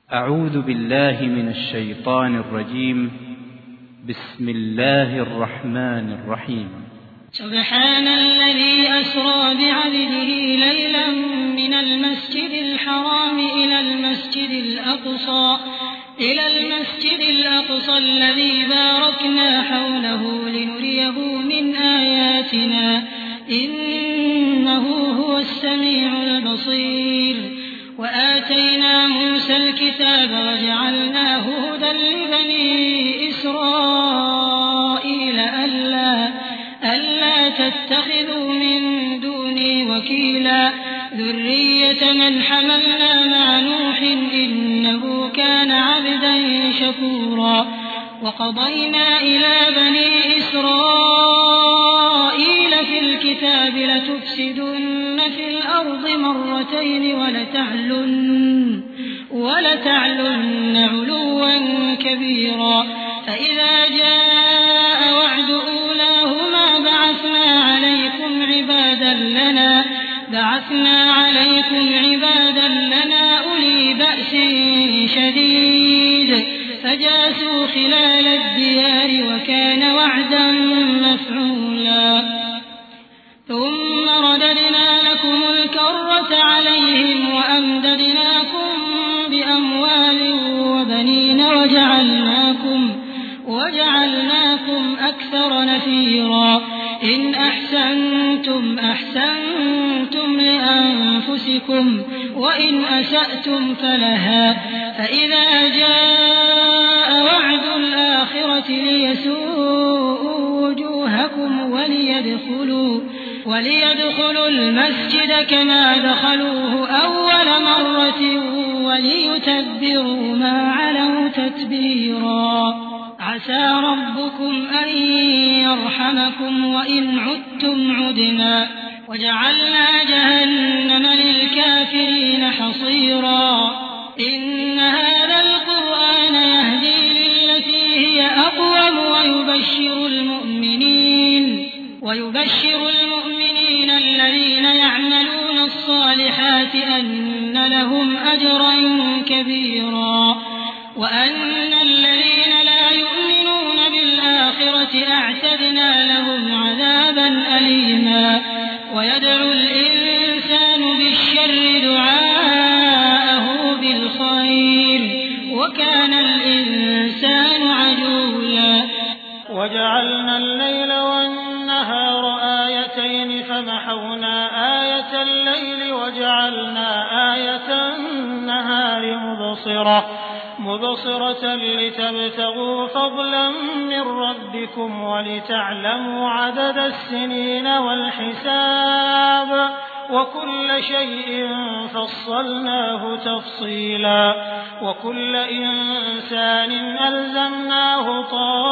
أعوذ بالله من الشيطان الرجيم. بسم الله الرحمن الرحيم. سبحان الذي أسرى بعبده ليلا من المسجد الحرام إلى المسجد الأقصى الذي باركنا حوله لنريه من آياتنا إنه هو السميع البصير. وآتينا موسى الكتاب وجعلناه هدى لبني إسرائيل ألا تتخذوا من دوني وكيلا ذرية من حملنا مع نوح إنه كان عبدا شكورا. وقضينا إلى بني إسرائيل في الكتاب لتفسدن في الأرض مرتين ولتعلن علوا كبيرا. فإذا جاء وعد أولاهما بعثنا عليكم عبادا لنا أولي بأس شديد فجاسوا خلال الديار وكان وعدا مفعولا. ثم رددنا لكم الكرة عليهم وأمددناكم بأموال وبنين وجعلناكم أكثر نفيرا. إن أحسنتم لأنفسكم وإن أسأتم فلها. فإذا جاء وعد الآخرة ليسوءوا وجوهكم وليدخلوا المسجد كما دخلوه أول مرة وليتبروا ما علوا تتبيرا. عسى ربكم أن يرحمكم وإن عدتم عدنا. وجعلنا جهنم للكافرين حصيرا. إن هذا القرآن يهدي للتي هي أقوم ويبشر المؤمنين الذين يعملون الصالحات أن لهم أجرا كبيرا. وأن الذين لا يؤمنون بالآخرة أعتدنا لهم عذابا أليما. ويدعو الإنسان بالشر دعاءه بالخير وكان الإنسان عجولا. وجعلنا الليل والنهار آيتين فمحونا آية الليل وجعلنا آية النهار مبصرة لتبتغوا فضلا من ربكم ولتعلموا عدد السنين والحساب وكل شيء فصلناه تفصيلا. وكل إنسان ألزمناه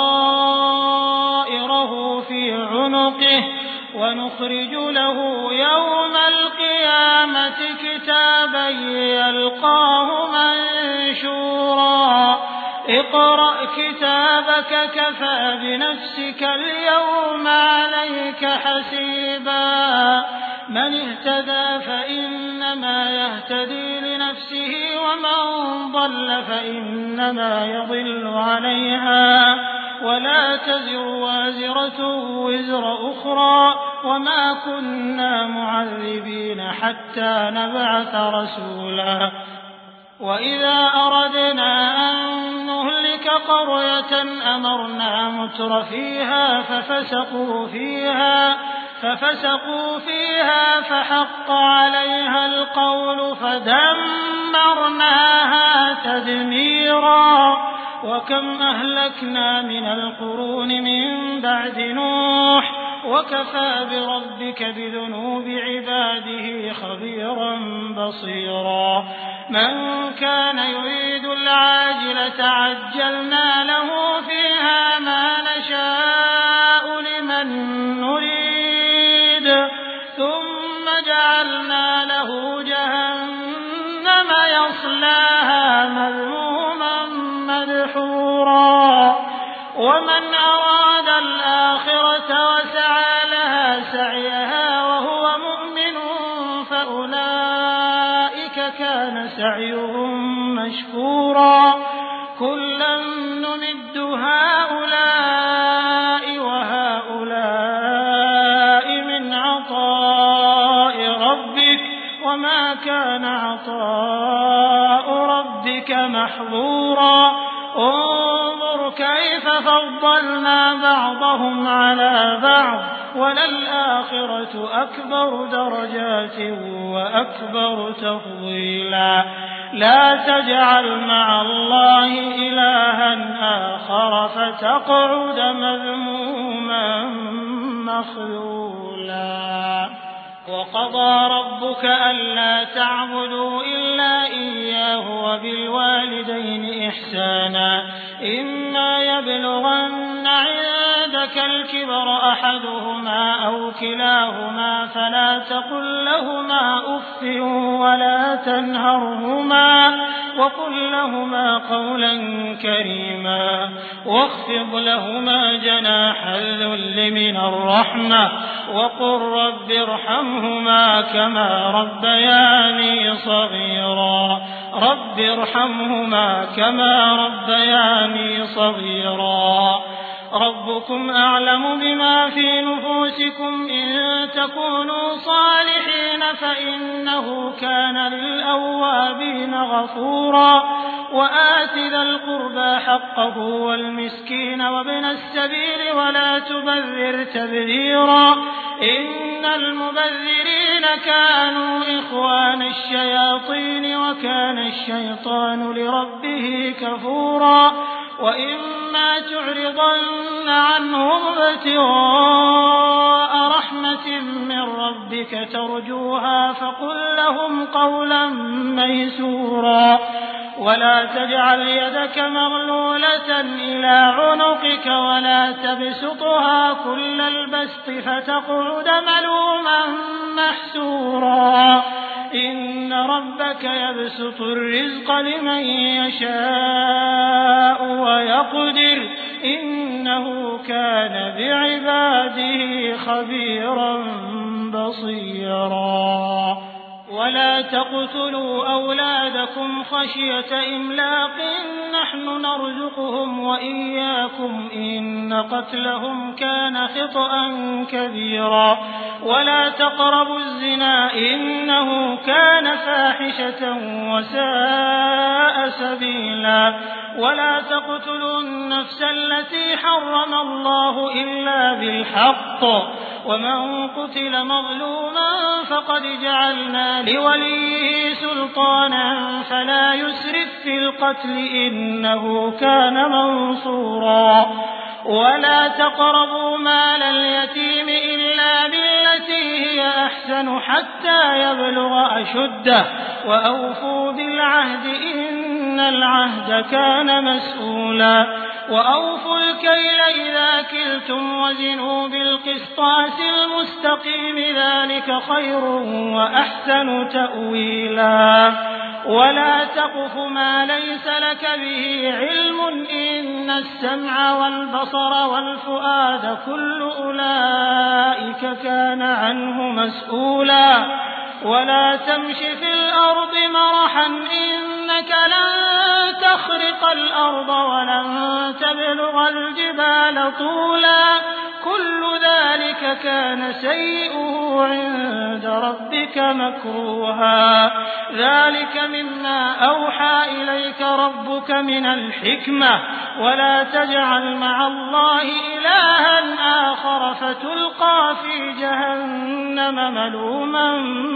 طائره في عنقه ونخرج له يوم القيامة كتابا يلقاه منشورا. اقرأ كتابك كفى بنفسك اليوم عليك حسيبا. من اهتدى فإنما يهتدي لنفسه ومن ضل فإنما يضل عليها ولا تزر وازرة وزر أخرى وما كنا معذبين حتى نبعث رسولا. وإذا أردنا أن نهلك قرية أمرنا متر فيها ففسقوا فيها فحق عليها القول فدمرناها تدميرا. وكم أهلكنا من القرون من بعد نوح وكفى بربك بذنوب عباده خبيرا بصيرا. من كان يريد العاجلة عجلنا له فيها ما نشاء لمن نريد ثم جعلنا له جهنم يصلاها مذموما مدحورا. ومن أراد الآخرة وسعى لها سعيها وهو مؤمن فأولئك كان سعيهم مشكورا كلا نمد هؤلاء وهؤلاء من عطاء ربك وما كان عطاء ربك محظورا انظر كيف فضلنا بعضهم على بعض وللآخرة أكبر درجات وأكبر تفضيلا لا تجعل مع الله إلها آخر فتقعد مذموما مخذولا وقضى ربك ألا تعبدوا إلا إياه وبالوالدين إحسانا إما يبلغن عندك الكبر أحدهما أو كلاهما فلا تقل لهما أف ولا تنهرهما وقل لهما قولا كريما واخفض لهما جناح الذل من الرحمة وقل رب ارحمهما كما ربياني صغيرا رب ارحمهما كما ربياني صغيرا ربكم أعلم بما في نفوسكم إن تكونوا صالحين فإنه كان للأوابين غفورا وآت ذا القربى حقه والمسكين وابن السبيل ولا تبذر تبذيرا إن المبذرين كانوا إخوان الشياطين وكان الشيطان لربه كفورا وإما تعرضن عنهم ابتغاء رحمة من ربك ترجوها فقل لهم قولا ميسورا ولا تجعل يدك مغلولة إلى عنقك ولا تبسطها كل البسط فتقعد ملوما محسورا إن ربك يبسط الرزق لمن يشاء ويقدر إنه كان بعباده خبيرا بصيرا ولا تقتلوا أولادكم خشية إملاق نحن نرزقهم وإياكم إن قتلهم كان خطأ كبيرا ولا تقربوا الزنا إنه كان فاحشة وساء سبيلا ولا تقتلوا النفس التي حرم الله إلا بالحق ومن قتل مظلوما فقد جعلنا لوليه سلطانا فلا يسرف في القتل إنه كان منصورا ولا تقربوا مال اليتيم إلا بالتي هي أحسن حتى يبلغ أشده وأوفوا بالعهد إن العهد كان مسؤولا وأوفوا الكيل إذا كلتم وزنوا بالقسطاس المستقيم ذلك خير وأحسن تأويلا ولا تقف ما ليس لك به علم إن السمع والبصر والفؤاد كل أولئك كان عنه مسؤولا ولا تمش في الأرض مرحا إنك لن تخرق الأرض ولن تبلغ الجبال طولا كل ذلك كان سيئه عند ربك مكروها ذلك مما أوحى إليك ربك من الحكمة ولا تجعل مع الله إلها آخر فتلقى في جهنم ملوما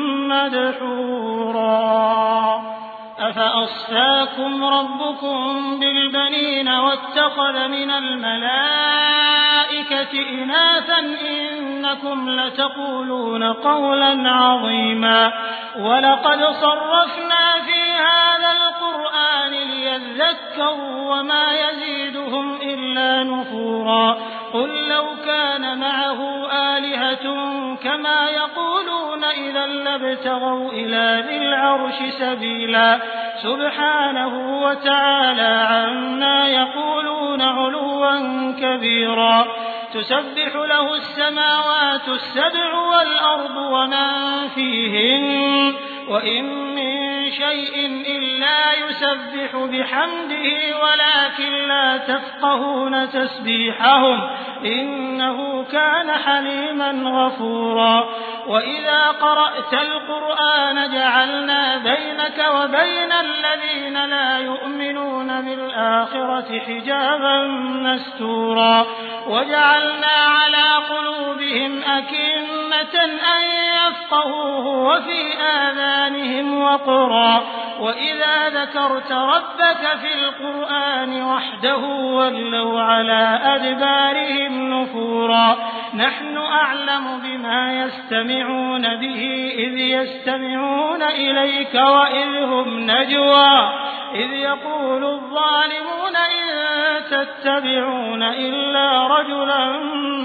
مدحورا أفأصفاكم ربكم بالبنين واتخذ من الملائكة إناثا إنكم لتقولون قولا عظيما ولقد صرفنا في هذا القرآن ليذكروا وما يزيدهم إلا نفورا قل لو كان معه آلهة كما يقولون إذا لابتغوا إلى ذي العرش سبيلا سبحانه وتعالى عما يقولون علوا كبيرا تسبح له السماوات السبع والأرض ومن فيهن وإن من شيء إلا يسبح بحمده ولكن لا تفقهون تسبيحهم إنه كان حليما غفورا وإذا قرأت القرآن جعلنا بينك وبين الذين لا يؤمنون بالآخرة حجابا مستورا وجعلنا على قلوبهم أكنة أن يفقهوه وفي آذانهم وقرا وإذا ذكرت ربك في القرآن وحده ولوا على أدبارهم نفورا نحن أعلم بما يستمعون به إذ يستمعون إليك وإذ هم نجوى إذ يقول الظالمون إن تتبعون إلا رجلا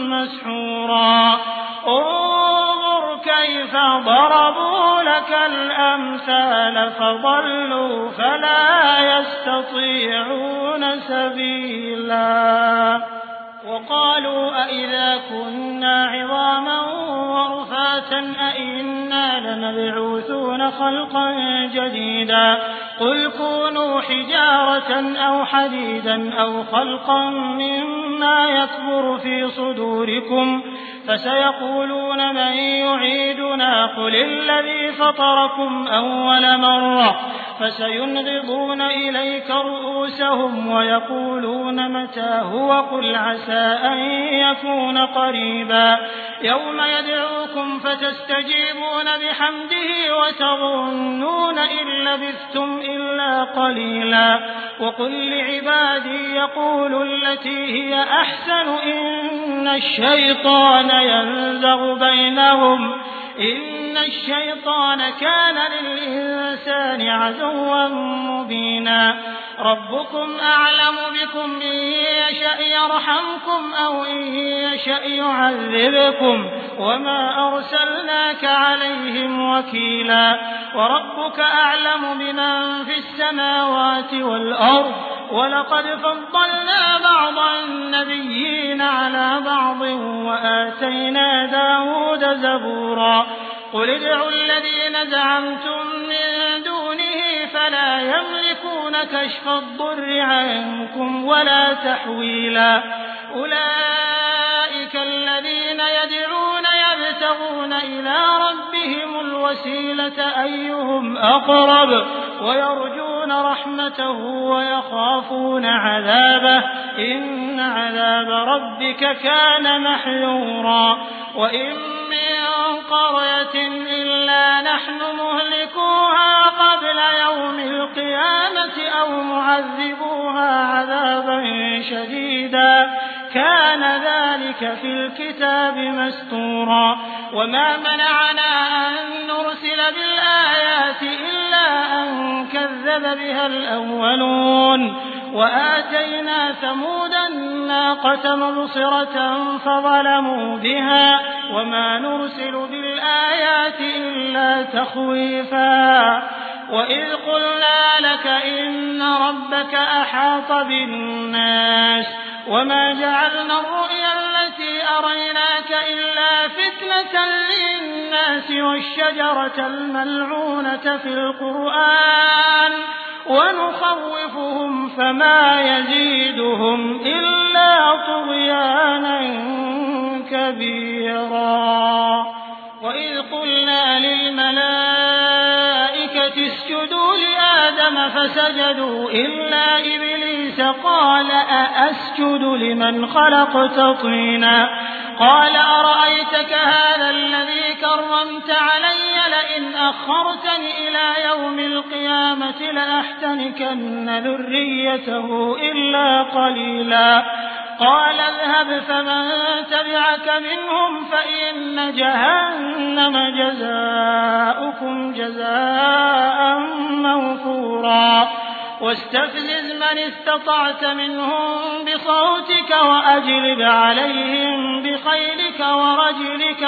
مسحورا انظر كيف ضربوا لك الأمثال فضلوا فلا يستطيعون سبيلا وقالوا أئذا كنا عظاما ورفاتا أئنا لمبعوثون خلقا جديدا قل كونوا حجارة أو حديدا أو خلقا مما يكبر في صدوركم فسيقولون من يعيدنا قل الذي فطركم أول مرة فسينغضون إليك رؤوسهم ويقولون متى هو قل عسى أن يكون قريبا يوم يدعوكم فتستجيبون بحمده وتظنون إن لبثتم إلا قليلا وقل لعبادي يقولوا التي هي أحسن إن الشيطان ينزغ بينهم إن الشيطان كان للإنسان عدوا مبينا ربكم أعلم بكم إن يشأ يرحمكم أو إن يشأ يعذبكم وما أرسلناك عليهم وكيلا وربك أعلم بمن في السماوات والأرض ولقد فضلنا بعض النبيين على بعض وآتينا داود زبورا قل ادعوا الذين زعمتم من دونه فلا يملكون كشف الضر عنكم ولا تحويلا أولئك الذين يدعون يبتغون إلى ربهم الوسيلة أيهم أقرب ويرجون رحمته ويخافون عذابه إن عذاب ربك كان محذورا وإن من قرية إلا نحن مهلكوها قبل يوم القيامة أو معذبوها عذابا شديدا كان ذلك في الكتاب مستورا وما منعنا أن نرسل بالآيات إلا أن كذب بها الأولون وآتينا ثمود الناقة مبصرة فظلموا بها وما نرسل بالآيات إلا تخويفا وإذ قلنا لك إن ربك أحاط بالناس وما جعلنا الرؤيا التي أريناك إلا فتنة للناس والشجرة الملعونة في القرآن ونخوفهم فما يزيدهم إلا طغيانا كبيرا وإذ قلنا للملائكة اسجدوا لآدم فسجدوا إلا إبليس قال أأسجد لمن خلقت طينا قال أرأيتك هذا الذي كرمت علي لئن أخرتني إلى يوم القيامة لأحتنكن ذريته إلا قليلا قال اذهب فمن تبعك منهم فإن جهنم جزاؤكم جزاء موفورا واستفزز من استطعت منهم بصوتك وأجلب عليهم بخيلك ورجلك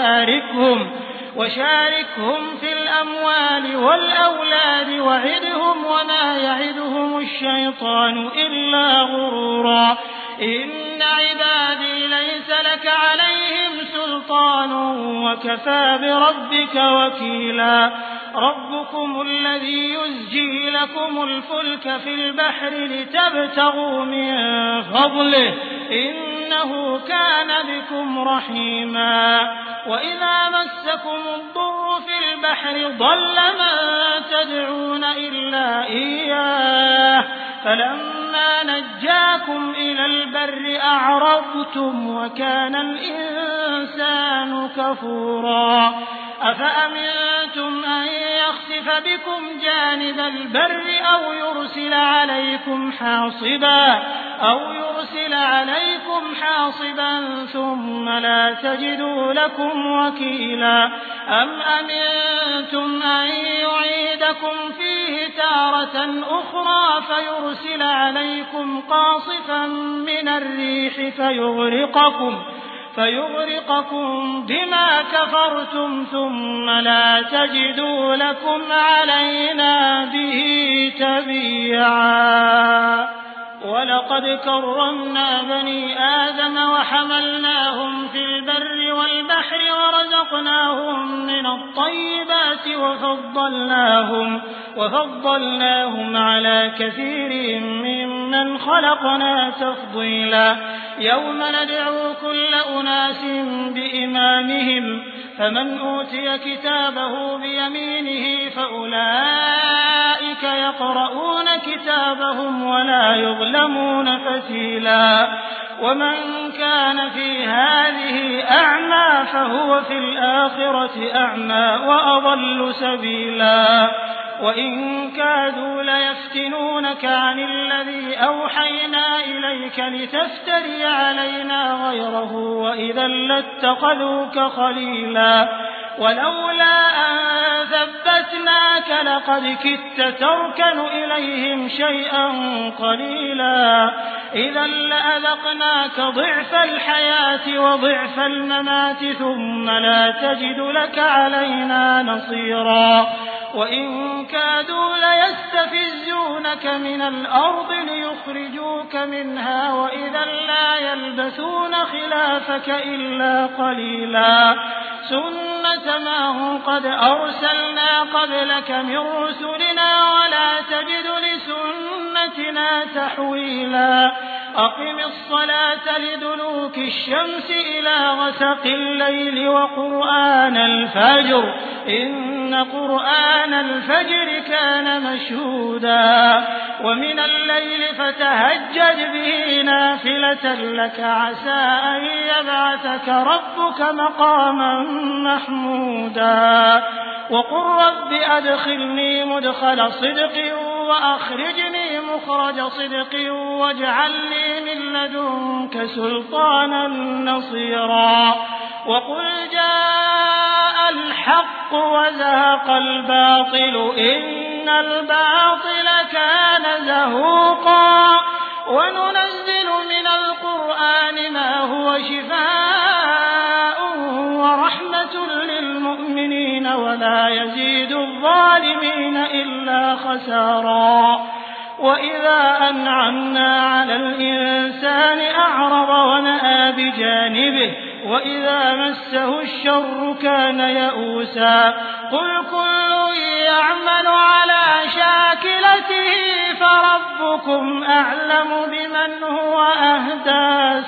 وشاركهم في الأموال والأولاد وعدهم وما يعدهم الشيطان إلا غرورا إن عبادي ليس لك عليهم سلطان وكفى بربك وكيلا ربكم الذي يزجي لكم الفلك في البحر لتبتغوا من فضله إنه كان بكم رحيما وإذا مسكم الضر في البحر ضل من تدعون إلا إياه فلما نجاكم إلى البر أعرضتم وكان الإنسان كفورا أفأمنتم أن يخسف بكم جانب البر أو يرسل عليكم حاصبا ثم لا تجدوا لكم وكيلا أم أمنتم أن يعيدكم فيه تارة أخرى فيرسل عليكم قاصفا من الريح فيغرقكم بما كفرتم ثم لا تجدوا لكم علينا به تبيعا ولقد كرمنا بني آدم وحملناهم في البر والبحر ورزقناهم من الطيبات وفضلناهم على كثير ممن خلقنا تفضيلا يوم ندعو كل أناس بإمامهم فمن أوتي كتابه بيمينه فأولئك يقرؤون كتابهم ولا يظلمون فتيلا ومن كان في هذه أعمى فهو في الآخرة أعمى وأضل سبيلا وإن كادوا ليفتنونك عن الذي أوحينا إليك لتفتري علينا غيره وإذا لاتخذوك خليلا ولولا أن ثبتناك لقد كدت تركن إليهم شيئا قليلا إذا لأذقناك ضعف الحياة وضعف الممات ثم لا تجد لك علينا نصيرا وإن كادوا ليستفزونك من الأرض ليخرجوك منها وإذا لا يلبثون خلافك إلا قليلا سنة ما قد أرسلنا قبلك من رسلنا ولا تجد لسنتنا تحويلا أقم الصلاة لدلوك الشمس إلى غسق الليل وقرآن الفجر إن قرآن الفجر كان مشهودا ومن الليل فتهجد به نافلة لك عسى أن يبعثك ربك مقاما محمودا وقل رب أدخلني مدخل صدق وأخرجني مخرج صدق واجعل لي من لدنك سلطانا نصيرا وقل جاء الحق وزهق الباطل إن الباطل كان زهوقا وننزل من القرآن ما هو شفاء ورحمة للمؤمنين ولا يزيد الظالمين إلا خسارا وإذا أنعمنا على الإنسان أعرض ونأى بجانبه وإذا مسه الشر كان يئوسا قل كل يعمل على شاكلته فربكم أعلم بمن هو أهدى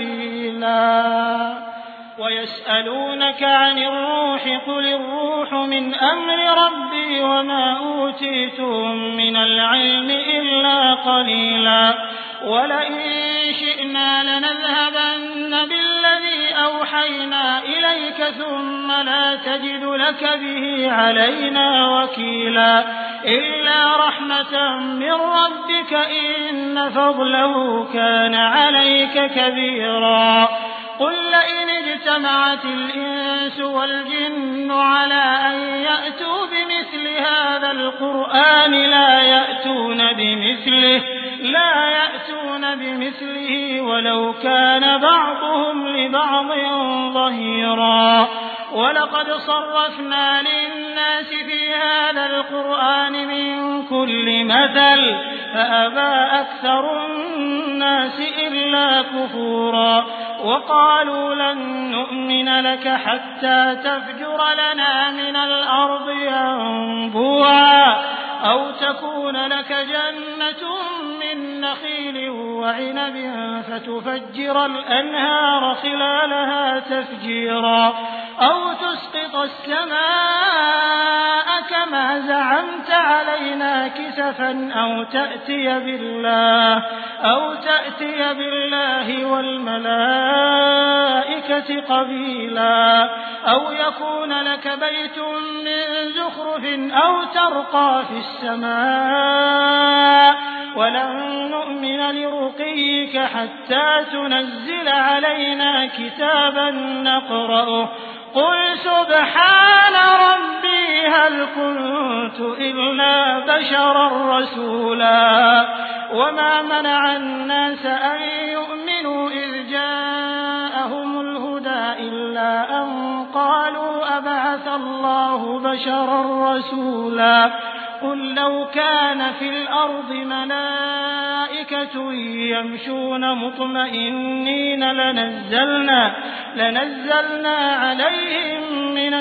سبيلا ويسألونك عن الروح قل الروح من أمر ربي وما أوتيتم من العلم إلا قليلا ولئن شئنا لنذهبن بالذي أوحينا إليك ثم لا تجد لك به علينا وكيلا إلا رحمة من ربك إن فضله كان عليك كبيرا قل لئن اجتمعت الإنس والجن على أن يأتوا بمثل هذا القرآن لا يأتون بمثله ولو كان بعضهم لبعض ظهيرا ولقد صرفنا للناس في هذا القرآن من كل مثل فأبى أكثر الناس إلا كفورا وقالوا لن نؤمن لك حتى تفجر لنا من الأرض ينبوعا أو تكون لك جنة من نخيل وعنب فتفجر الأنهار خلالها تفجيرا أو تسقط السماء كما زعمت علينا كسفا أو تأتي بالله والملائكة قبيلا أو يكون لك بيت من زخرف أو ترقى في السماء ولن نؤمن لرقيك حتى تنزل علينا كتابا نقرأه قل سبحان ربي هل كنت إلا بشرا رسولا وما منع الناس أن يؤمنوا إذ جاءهم الهدى إلا أن قالوا أبعث الله بشرا رسولا قل لو كان في الأرض ملائكة يمشون مطمئنين لنزلنا عليهم من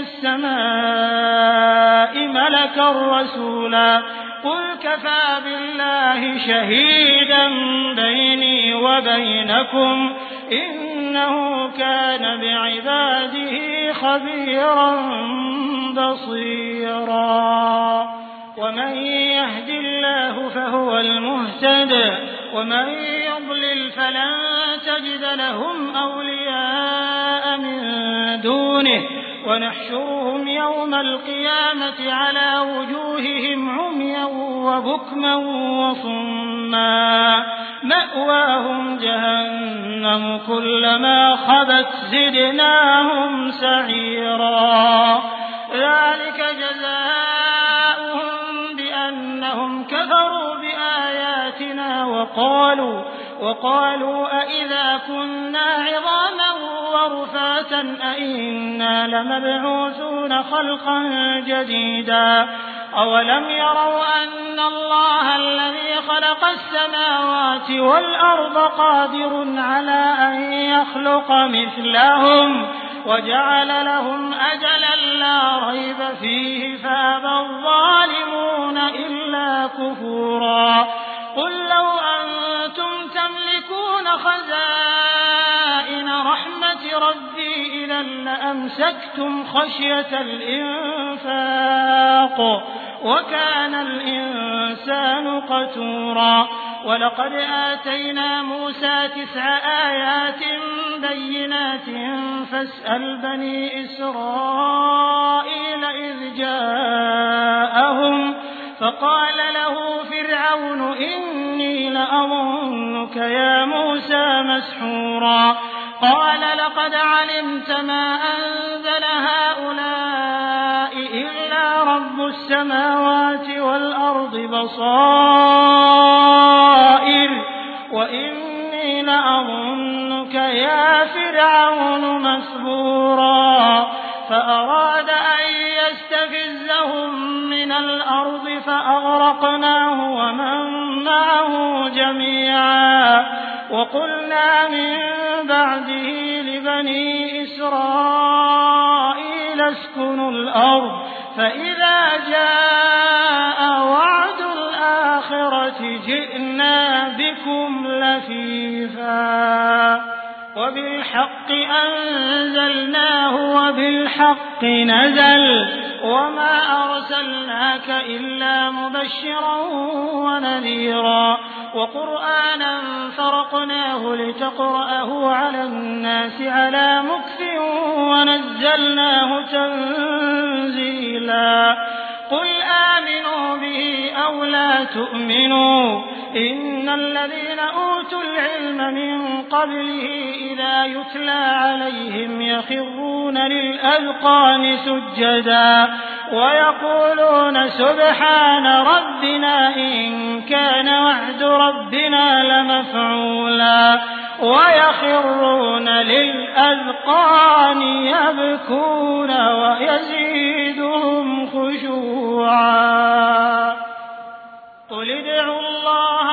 السماء ملكا رسولا قل كفى بالله شهيدا بيني وبينكم إنه كان بعباده خبيرا بصيرا ومن يهد الله فهو المهتد ومن يضلل فلن تجد لهم أولياء من دونه ونحشرهم يوم القيامة على وجوههم عميا وبكما وصما مأواهم جهنم كلما خبت زدناهم سعيرا ذلك جزاؤهم بأنهم كفروا بآياتنا وقالوا أئذا كنا عظاما ورفاتا أئنا لمبعوثون خلقا جديدا أولم يروا أن الله الذي خلق السماوات والأرض قادر على أن يخلق مثلهم وجعل لهم أجلا لا ريب فيه فأبى الظالمون إلا كفورا قل لو أنتم تملكون خزائن رحمة ربي إذا لأمسكتم خشية الإنفاق وكان الإنسان قتورا ولقد آتينا موسى 9 آيات بينات فاسأل بني إسرائيل إذ جاءهم فقال له فرعون إني لأظنك يا موسى مسحورا قال لقد علمت ما أنزل هؤلاء إلا رب السماوات والأرض بصائر وإني لأظنك يا فرعون مسحورا فأراد أن يستفزهم من الأرض فأغرقناه ومن معه جميعا وقلنا من بعده لبني إسرائيل اسكنوا الأرض فإذا جاء وعد الآخرة جئنا بكم لفيفا وبالحق أنزلناه وبالحق نزل وما أرسلناك إلا مبشرا ونذيرا وقرآنا فرقناه لتقرأه على الناس على مكث ونزلناه تنزيلا قل آمنوا به أو لا تؤمنوا إن الذين أوتوا العلم من قبله إذا يتلى عليهم يخرون للأذقان سجدا ويقولون سبحان ربنا إن كان وعد ربنا لمفعولا ويخرون للأذقان يبكون ويزيدهم خشوعا قل ادعوا الله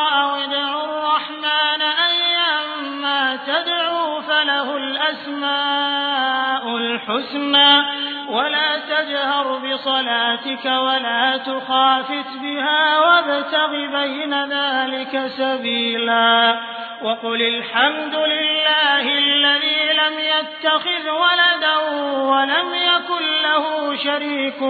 الأسماء الحسنى ولا تجهر بصلاتك ولا تخافت بها وابتغ بين ذلك سبيلا وقل الحمد لله الذي لم يتخذ ولدا ولم يكن له شريك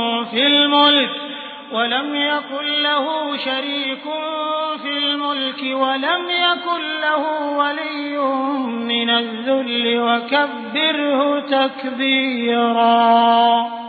في الملك ولم يكن له ولي من الذل وكبره تكبيرا.